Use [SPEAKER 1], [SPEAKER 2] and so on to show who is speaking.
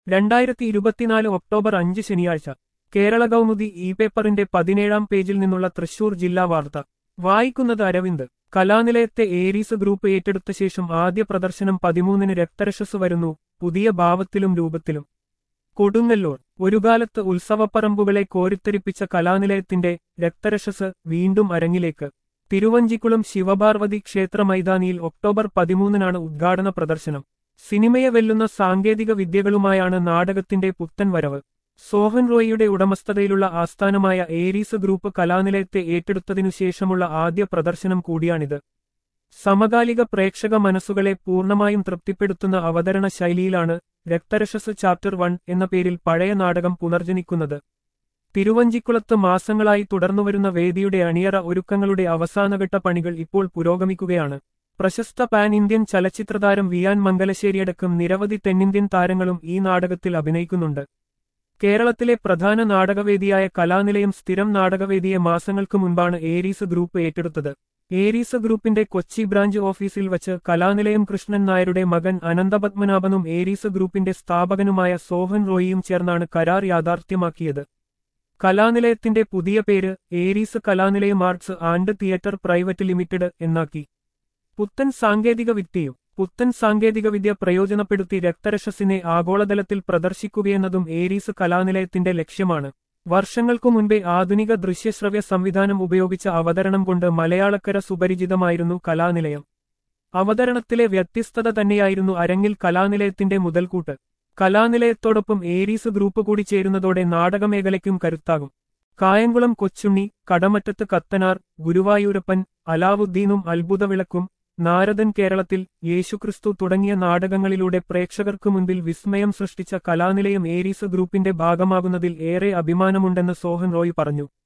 [SPEAKER 1] 2024 October 5 ശനിയാഴ്ച കേരള കൗമുദി പേപ്പറിന്റെ 17-ാം പേജിൽ നിന്നുള്ള തൃശൂർ ജില്ലാ വാർത്ത വായിക്കുന്നത് അരവിന്ദ്. കലാനിലയത്തെ ഏരീസ് ഗ്രൂപ്പ് ഏറ്റെടുത്ത ശേഷം ആദ്യ പ്രദർശനം 13-ന് രക്തരക്ഷസ് വരുന്നു, പുതിയ ഭാവത്തിലും രൂപത്തിലും. കൊടുങ്ങല്ലൂർ. ഒരുകാലത്ത് ഉത്സവപ്പറമ്പുകളെ കോരിത്തെരിപ്പിച്ച കലാനിലയത്തിന്റെ രക്തരക്ഷസ് വീണ്ടും അരങ്ങിലേക്ക്. തിരുവഞ്ചിക്കുളം ശിവപാർവതി ക്ഷേത്ര മൈതാനിയിൽ ഒക്ടോബർ 13-നാണ് ഉദ്ഘാടന പ്രദർശനം. സിനിമയെ വെല്ലുന്ന സാങ്കേതിക വിദ്യകളുമായാണ് നാടകത്തിന്റെ പുത്തൻ വരവ്. സോഹൻ റോയിയുടെ ഉടമസ്ഥതയിലുള്ള ആസ്ഥാനമായ ഏരീസ് ഗ്രൂപ്പ് കലാനിലയത്തെ ഏറ്റെടുത്തതിനുശേഷമുള്ള ആദ്യ പ്രദർശനം കൂടിയാണിത്. സമകാലിക പ്രേക്ഷക മനസ്സുകളെ പൂർണ്ണമായും തൃപ്തിപ്പെടുത്തുന്ന അവതരണ ശൈലിയിലാണ് രക്തരക്ഷസ് ചാപ്റ്റർ 1 എന്ന പേരിൽ പഴയ നാടകം പുനർജനിക്കുന്നത്. തിരുവഞ്ചിക്കുളത്ത് മാസങ്ങളായി തുടർന്നുവരുന്ന വേദിയുടെ അണിയറ ഒരുക്കങ്ങളുടെ അവസാനഘട്ട പണികൾ ഇപ്പോൾ പുരോഗമിക്കുകയാണ്. പ്രശസ്ത പാൻ ഇന്ത്യൻ ചലച്ചിത്രതാരം വിയാൻ മംഗലശ്ശേരിയടക്കം നിരവധി തെന്നിന്ത്യൻ താരങ്ങളും ഈ നാടകത്തിൽ അഭിനയിക്കുന്നുണ്ട്. കേരളത്തിലെ പ്രധാന നാടകവേദിയായ കലാനിലയം സ്ഥിരം നാടകവേദിയെ മാസങ്ങൾക്ക് മുൻപാണ് ഏരീസ് ഗ്രൂപ്പ് ഏറ്റെടുത്തത്. ഏരീസ് ഗ്രൂപ്പിന്റെ കൊച്ചി ബ്രാഞ്ച് ഓഫീസിൽ വച്ച് കലാനിലയം കൃഷ്ണൻ നായരുടെ മകൻ അനന്തപത്മനാഭനും ഏരീസ് ഗ്രൂപ്പിന്റെ സ്ഥാപകനുമായ സോഹൻ റോയിയും ചേർന്നാണ് കരാർ യാഥാർത്ഥ്യമാക്കിയത്. കലാനിലയത്തിന്റെ പുതിയ പേര് Aries Kalanilayam arts and theatre private limited എന്നാക്കി. പുത്തൻ സാങ്കേതികവിദ്യ പ്രയോജനപ്പെടുത്തി രക്തരക്ഷസിനെ ആഗോളതലത്തിൽ പ്രദർശിക്കുകയെന്നതും ഏരീസ് കലാനിലയത്തിന്റെ ലക്ഷ്യമാണ്. വർഷങ്ങൾക്കു മുൻപേ ആധുനിക ദൃശ്യശ്രവ്യ സംവിധാനം ഉപയോഗിച്ച അവതരണം കൊണ്ട് മലയാളക്കര സുപരിചിതമായിരുന്നു കലാനിലയം. അവതരണത്തിലെ വ്യത്യസ്തത തന്നെയായിരുന്നു അരങ്ങിൽ കലാനിലയത്തിന്റെ മുതൽക്കൂട്ട്. കലാനിലയത്തോടൊപ്പം ഏരീസ് ഗ്രൂപ്പ് കൂടി ചേരുന്നതോടെ നാടകമേഖലയ്ക്കും കരുത്താകും. കായംകുളം കൊച്ചുണ്ണി, കടമറ്റത്ത് കത്തനാർ, ഗുരുവായൂരപ്പൻ, അലാവുദ്ദീനും അത്ഭുതവിളക്കും, നാരദൻ കേരളത്തിൽ, യേശുക്രിസ്തു തുടങ്ങിയ നാടകങ്ങളിലൂടെ പ്രേക്ഷകർക്കു മുൻപിൽ വിസ്മയം സൃഷ്ടിച്ച കലാനിലയം ഏരീസ് ഗ്രൂപ്പിന്റെ ഭാഗമാകുന്നതിൽ ഏറെ അഭിമാനമുണ്ടെന്ന് സോഹൻ റോയ് പറഞ്ഞു.